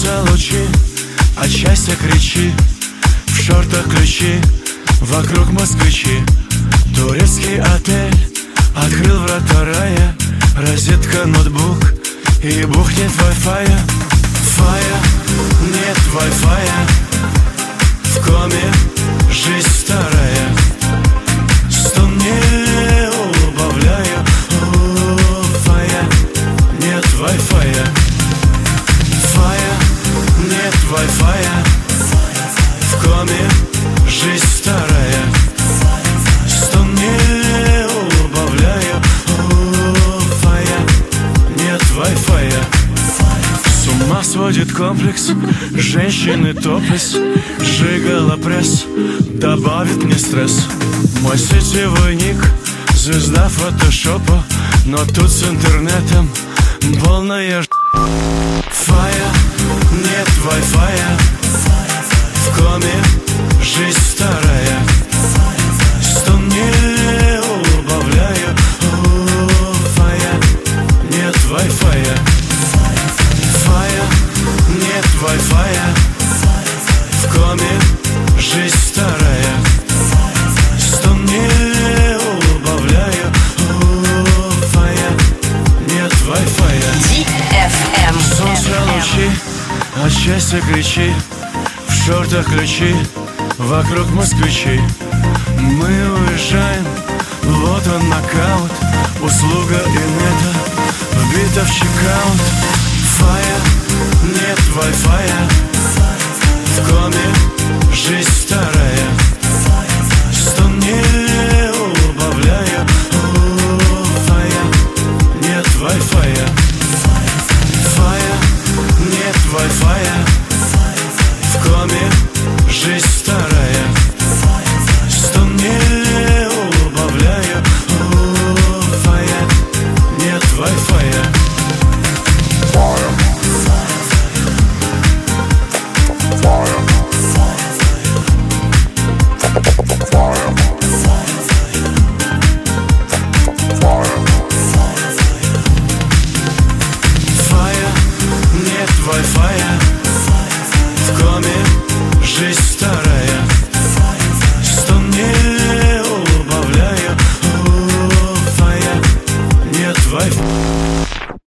Солнце лучи, от счастья кричи, в шортах ключи, вокруг москвичи. Турецкий отель открыл врата рая, розетка, ноутбук и бухнет Wi-Fi. Фая, нет Wi-Fi, в коме жизнь старая. Стон не убавляю, фая, нет Wi-Fi. Фая, нет Wi-Fi, в коме жизнь старая. Стон не убавляю, фая, нет Wi-Fi. С ума сводит комплекс, женщины топлес, жигало пресс, добавит мне стресс. Мой сетевой ник, звезда фотошопа, но тут с интернетом полная ж**. Фая, нет Wi-Fi, в коме жизнь старая. Стон не убавляю, фая, нет Wi-Fi. Фая, нет Wi-Fi, в коме жизнь старая. Стон не убавляю, фая, нет Wi-Fi. DFM. Солнце лучи, от счастья кричи, в шортах ключи, вокруг москвичи. Мы уезжаем, вот он нокаут, услуга инета вбита в чекаут. Фая,